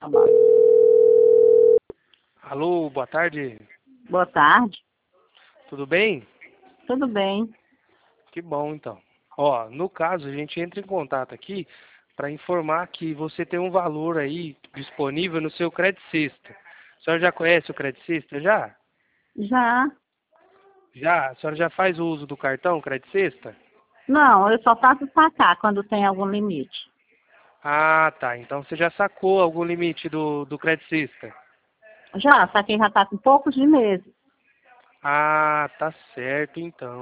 Trabalho. Alô, boa tarde. Boa tarde. Tudo bem? Tudo bem? Que bom, então. Ó, no caso, a gente entra em contato aqui para informar que você tem um valor aí disponível no seu Credicista. A senhora já conhece o Credicista, já? Já. Já? A senhora já faz o uso do cartão Credicista? Não, eu só faço sacar quando tem algum limite. Ah, tá. Então você já sacou algum limite do Credicista? Já, saquei já está com poucos de meses. Ah, tá certo, então.